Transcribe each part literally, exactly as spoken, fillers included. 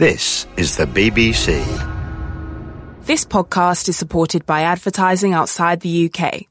This is the B B C. This podcast is supported by advertising outside the U K.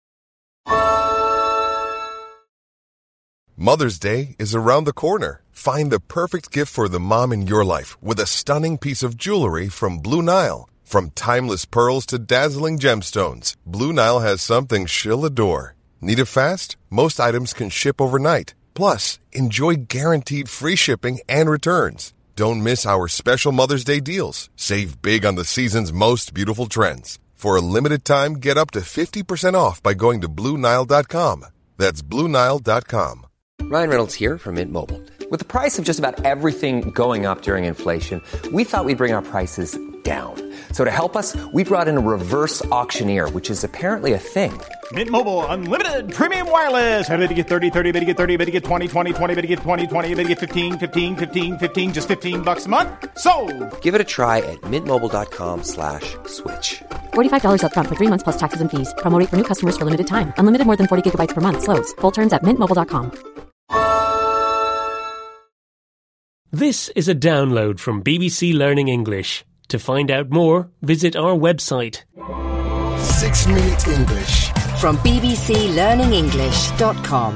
Mother's Day is around the corner. Find the perfect gift for the mom in your life with a stunning piece of jewelry from Blue Nile. From timeless pearls to dazzling gemstones, Blue Nile has something she'll adore. Need it fast? Most items can ship overnight. Plus, enjoy guaranteed free shipping and returns. Don't miss our special Mother's Day deals. Save big on the season's most beautiful trends. For a limited time, get up to fifty percent off by going to Blue Nile dot com. That's Blue Nile dot com. Ryan Reynolds here from Mint Mobile. With the price of just about everything going up during inflation, we thought we'd bring our prices down. So to help us, we brought in a reverse auctioneer, which is apparently a thing. Mint Mobile Unlimited Premium Wireless. How to get thirty, thirty, how to get thirty, how to get twenty, twenty, twenty, how to get twenty, twenty, how to get fifteen, fifteen, fifteen, fifteen, just fifteen bucks a month? Sold! Give it a try at mintmobile.com slash switch. forty-five dollars up front for three months plus taxes and fees. Promo rate for new customers for limited time. Unlimited more than forty gigabytes per month. Slows full terms at mint mobile dot com. This is a download from B B C Learning English. To find out more, visit our website. Six Minute English. From b b c learning english dot com.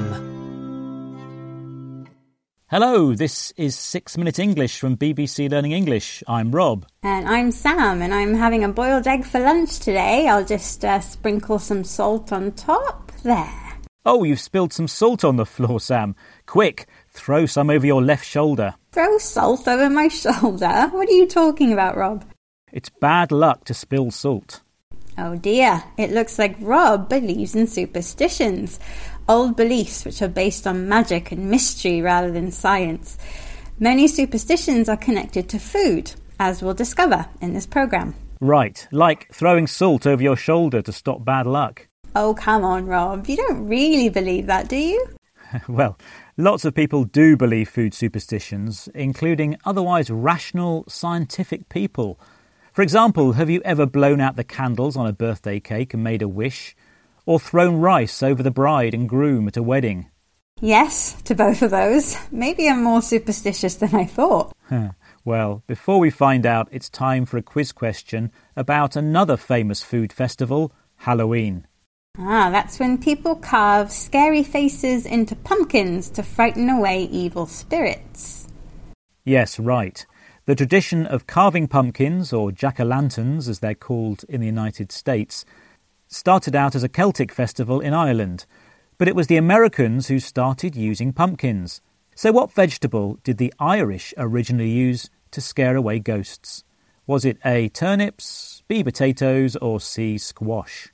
Hello, this is Six Minute English from B B C Learning English. I'm Rob. And I'm Sam, and I'm having a boiled egg for lunch today. I'll just uh, sprinkle some salt on top. There. Oh, you've spilled some salt on the floor, Sam. Quick, throw some over your left shoulder. Throw salt over my shoulder? What are you talking about, Rob? It's bad luck to spill salt. Oh dear, it looks like Rob believes in superstitions. Old beliefs which are based on magic and mystery rather than science. Many superstitions are connected to food, as we'll discover in this programme. Right, like throwing salt over your shoulder to stop bad luck. Oh, come on, Rob. You don't really believe that, do you? Well, lots of people do believe food superstitions, including otherwise rational, scientific people. For example, have you ever blown out the candles on a birthday cake and made a wish? Or thrown rice over the bride and groom at a wedding? Yes, to both of those. Maybe I'm more superstitious than I thought. Well, before we find out, it's time for a quiz question about another famous food festival, Halloween. Ah, that's when people carve scary faces into pumpkins to frighten away evil spirits. Yes, right. The tradition of carving pumpkins, or jack-o'-lanterns as they're called in the United States, started out as a Celtic festival in Ireland, but it was the Americans who started using pumpkins. So what vegetable did the Irish originally use to scare away ghosts? Was it A, turnips, B, potatoes, or C, squash?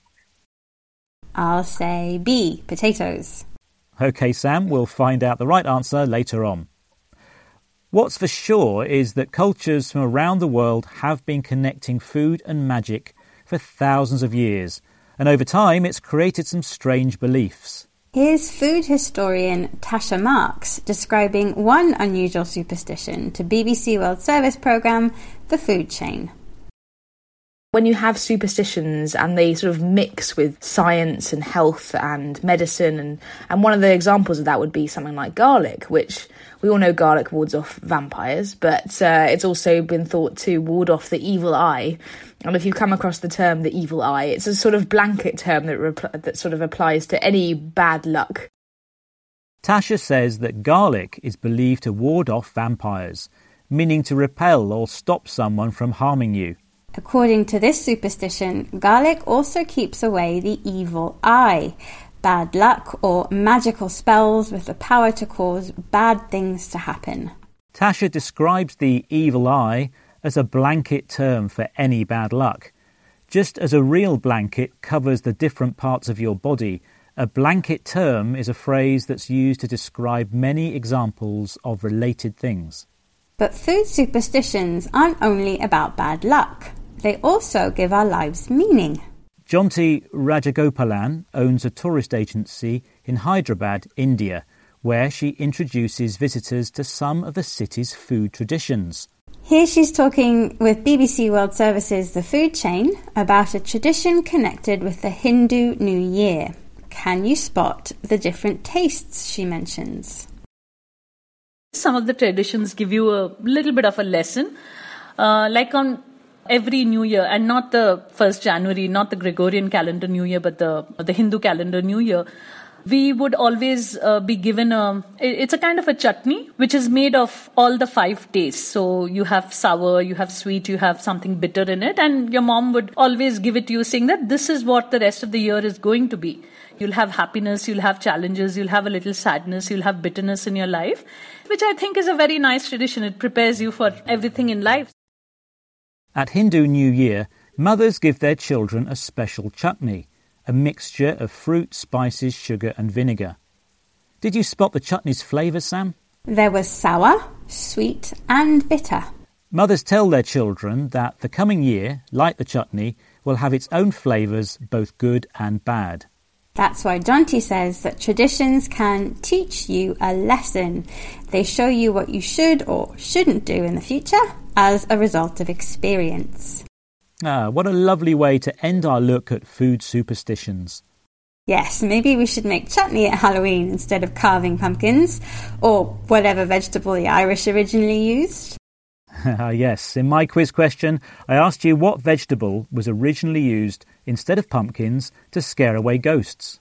I'll say B, potatoes. OK, Sam, we'll find out the right answer later on. What's for sure is that cultures from around the world have been connecting food and magic for thousands of years, and over time it's created some strange beliefs. Here's food historian Tasha Marks describing one unusual superstition to B B C World Service programme, The Food Chain. When you have superstitions and they sort of mix with science and health and medicine, and, and one of the examples of that would be something like garlic, which we all know garlic wards off vampires, but uh, it's also been thought to ward off the evil eye. And if you come across the term the evil eye, it's a sort of blanket term that, repl- that sort of applies to any bad luck. Tasha says that garlic is believed to ward off vampires, meaning to repel or stop someone from harming you. According to this superstition, garlic also keeps away the evil eye, bad luck or magical spells with the power to cause bad things to happen. Tasha describes the evil eye as a blanket term for any bad luck. Just as a real blanket covers the different parts of your body, a blanket term is a phrase that's used to describe many examples of related things. But food superstitions aren't only about bad luck. They also give our lives meaning. Jonty Rajagopalan owns a tourist agency in Hyderabad, India, where she introduces visitors to some of the city's food traditions. Here she's talking with B B C World Service's The Food Chain about a tradition connected with the Hindu New Year. Can you spot the different tastes she mentions? Some of the traditions give you a little bit of a lesson, uh, like on every New Year, and not the first January, not the Gregorian calendar New Year, but the the Hindu calendar New Year. We would always uh, be given a, it's a kind of a chutney, which is made of all the five tastes. So you have sour, you have sweet, you have something bitter in it. And your mom would always give it to you saying that this is what the rest of the year is going to be. You'll have happiness, you'll have challenges, you'll have a little sadness, you'll have bitterness in your life, which I think is a very nice tradition. It prepares you for everything in life. At Hindu New Year, mothers give their children a special chutney, a mixture of fruit, spices, sugar and vinegar. Did you spot the chutney's flavours, Sam? There was sour, sweet and bitter. Mothers tell their children that the coming year, like the chutney, will have its own flavours, both good and bad. That's why Jonty says that traditions can teach you a lesson. They show you what you should or shouldn't do in the future as a result of experience. Ah, what a lovely way to end our look at food superstitions. Yes, maybe we should make chutney at Halloween instead of carving pumpkins, or whatever vegetable the Irish originally used. Yes, in my quiz question, I asked you what vegetable was originally used instead of pumpkins to scare away ghosts.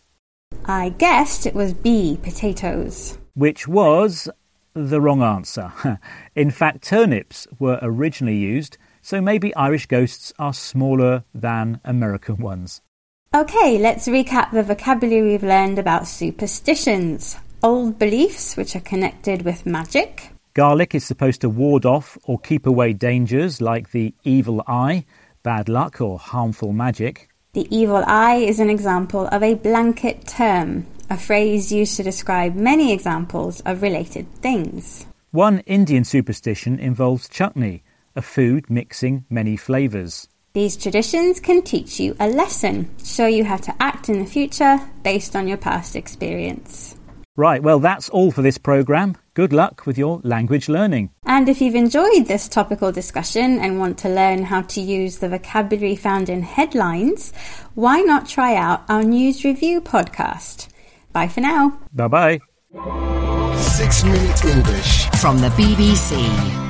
I guessed it was B, potatoes. Which was the wrong answer. In fact, turnips were originally used, so maybe Irish ghosts are smaller than American ones. OK, let's recap the vocabulary we've learned about superstitions. Old beliefs which are connected with magic. Garlic is supposed to ward off or keep away dangers like the evil eye, bad luck or harmful magic. The evil eye is an example of a blanket term, a phrase used to describe many examples of related things. One Indian superstition involves chutney, a food mixing many flavours. These traditions can teach you a lesson, show you how to act in the future based on your past experience. Right, well, that's all for this programme. Good luck with your language learning. And if you've enjoyed this topical discussion and want to learn how to use the vocabulary found in headlines, why not try out our News Review podcast? Bye for now. Bye-bye. Six Minute English from the B B C.